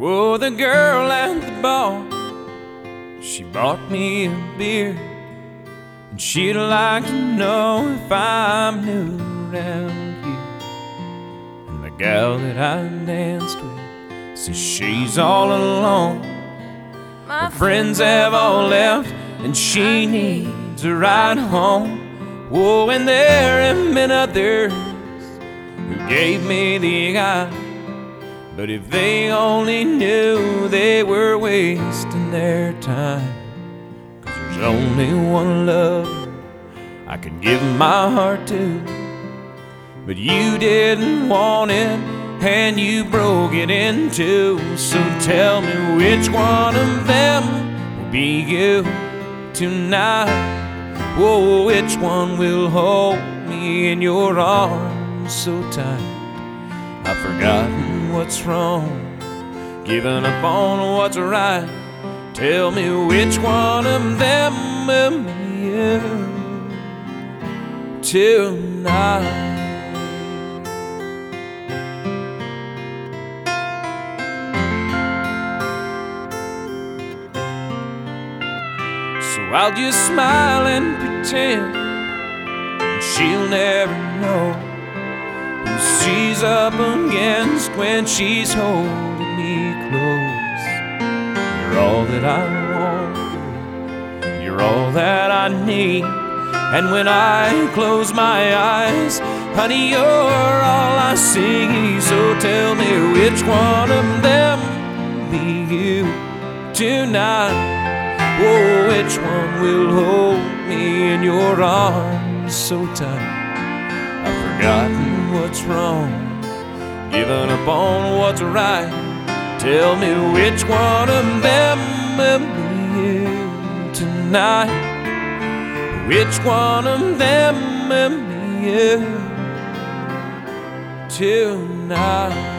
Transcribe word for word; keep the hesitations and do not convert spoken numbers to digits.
Oh, the girl at the bar, she bought me a beer, and she'd like to know if I'm new around here. And the gal that I danced with says she's all alone. Her friends have all left, and she needs a ride home. Oh, and there have been others who gave me the eye, but if they only knew, they were wasting their time. 'Cause there's only one lover I could give my heart to, but you didn't want it, and you broke it in two. So tell me, which one of them will be you tonight? Oh, which one will hold me in your arms so tight? I've forgotten what's wrong, giving up on what's right. Tell me, which one of them will be you tonight? So I'll just smile and pretend, and she'll never know who she's up against when she's holding me close. You're all that I want, you're all that I need, and when I close my eyes, honey, you're all I see. So tell me, which one of them be you tonight? Oh, which one will hold me in your arms so tight? I've forgotten what's wrong, giving up on what's right. Tell me, which one of them will be you tonight? Which one of them will be you tonight?